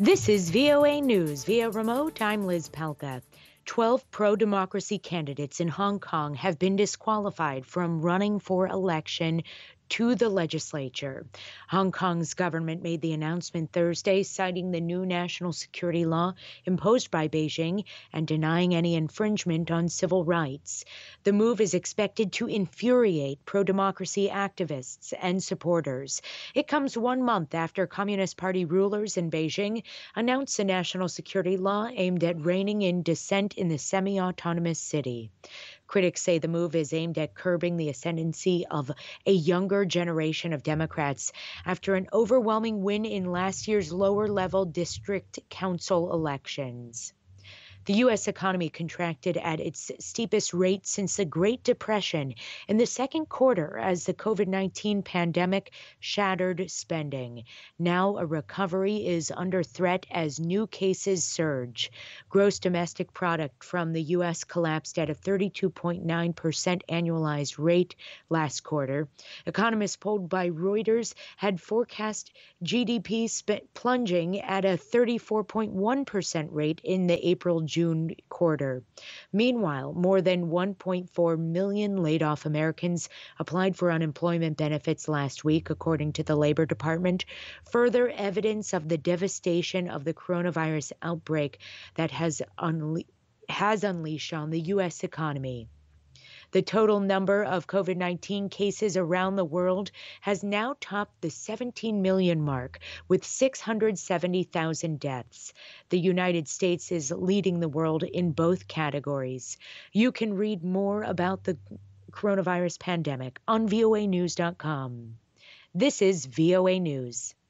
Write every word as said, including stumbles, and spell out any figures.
This is V O A News. Via remote, I'm Liz Palka. Twelve pro-democracy candidates in Hong Kong have been disqualified from running for election to the legislature. Hong Kong's government made the announcement Thursday, citing the new national security law imposed by Beijing and denying any infringement on civil rights. The move is expected to infuriate pro-democracy activists and supporters. It comes one month after Communist Party rulers in Beijing announced a national security law aimed at reining in dissent in the semi-autonomous city. Critics say the move is aimed at curbing the ascendancy of a younger generation of Democrats after an overwhelming win in last year's lower-level district council elections. The U S economy contracted at its steepest rate since the Great Depression in the second quarter as the COVID nineteen pandemic shattered spending. Now a recovery is under threat as new cases surge. Gross domestic product from the U S collapsed at a thirty-two point nine percent annualized rate last quarter. Economists polled by Reuters had forecast G D P sp- plunging at a thirty-four point one percent rate in the April June quarter. Meanwhile, more than one point four million laid-off Americans applied for unemployment benefits last week, according to the Labor Department, further evidence of the devastation of the coronavirus outbreak that has, unle- has unleashed on the U S economy. The total number of COVID nineteen cases around the world has now topped the seventeen million mark, with six hundred seventy thousand deaths. The United States is leading the world in both categories. You can read more about the coronavirus pandemic on V O A news dot com. This is V O A News.